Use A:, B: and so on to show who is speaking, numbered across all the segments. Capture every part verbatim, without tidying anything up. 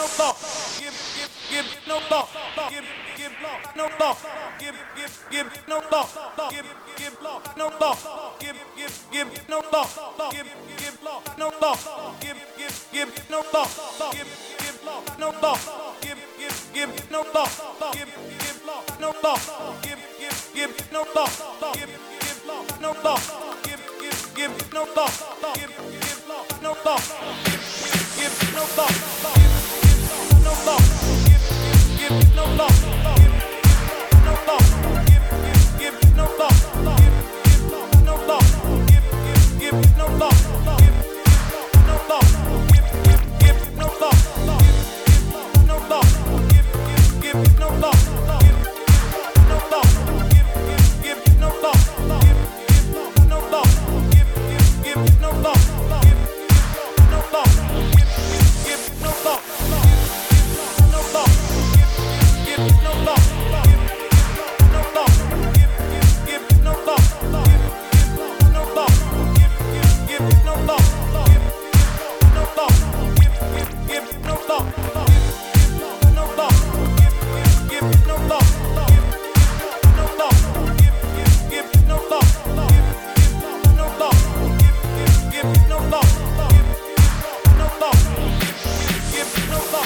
A: no thought, give, give, give no thought, give, give no thought, give, give, give no thought, give, give no thought, give, give, give no thought, give, give no thought, give, give, give no thought, give, give no thought, give, give, give no thought, give, give no thought, give, give, give no thought, give, give no thought, give, give, give no thought, give, give no thought, give, give no thought, give, no thought, give, give no thought, give, no thought, give, give no thought, give, no thought, give, give no thought, give, no thought, give, give no thought, give, no thought, give, give no thought, give, no thought, give, give no thought, give, no thought, give, give no thought, give, no thought, give, give no thought, no thought, give, give no thought, give, no thought, give, give no thought, give, no thought, give, give no thought, give, no thought, give, give no thought, no thought, give, give no thought, give, no thought, give, give no thought, give, no thought, give, give no thought, give, no thought, give, give no thought.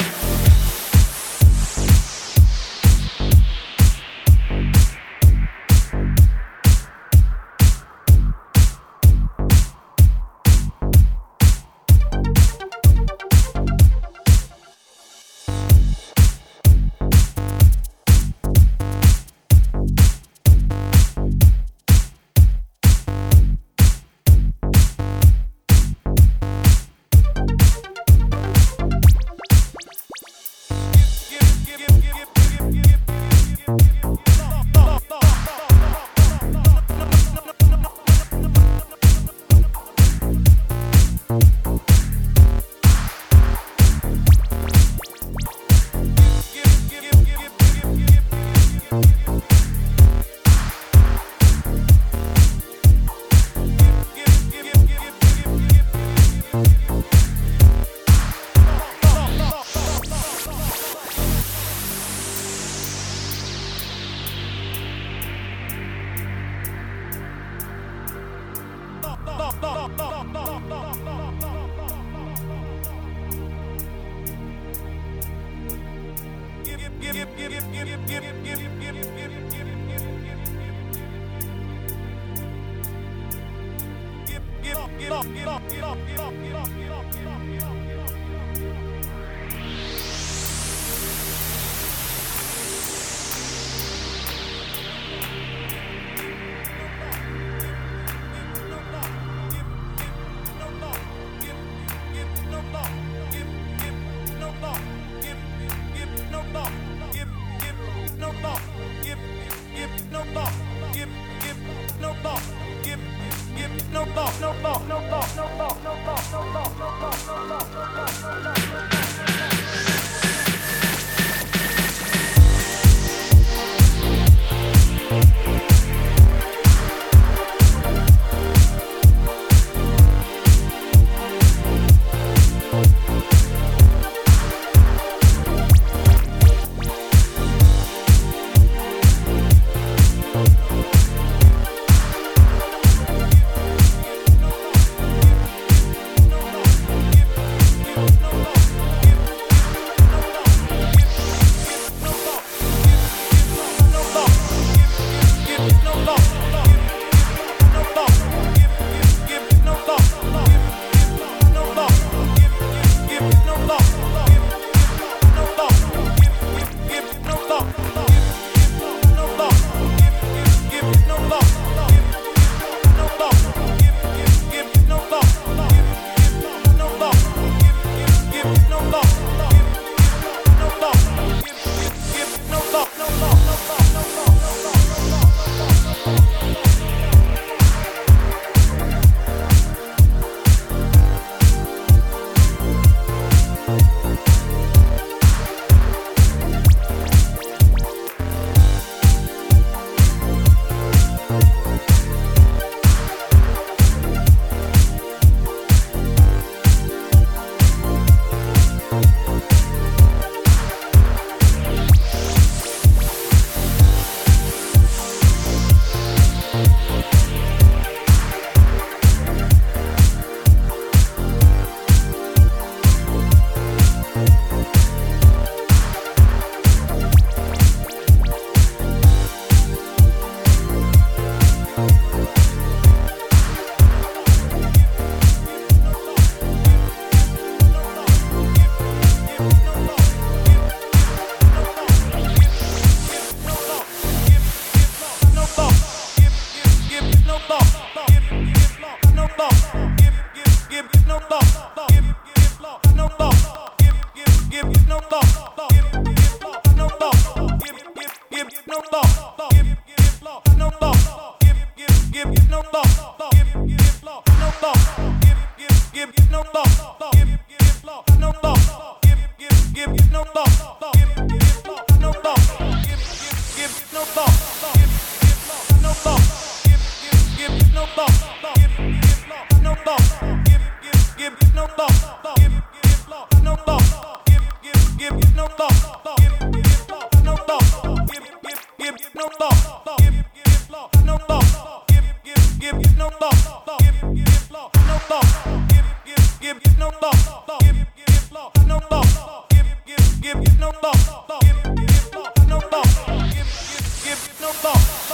A: No thought, no thought, no thought, no thought, no thought, no thought, no thought. no thought, give, give, no thought, give, give, give, no thought, give, give, no thought, give, give, give, no thought, give, give, no thought, give, give, give, no thought.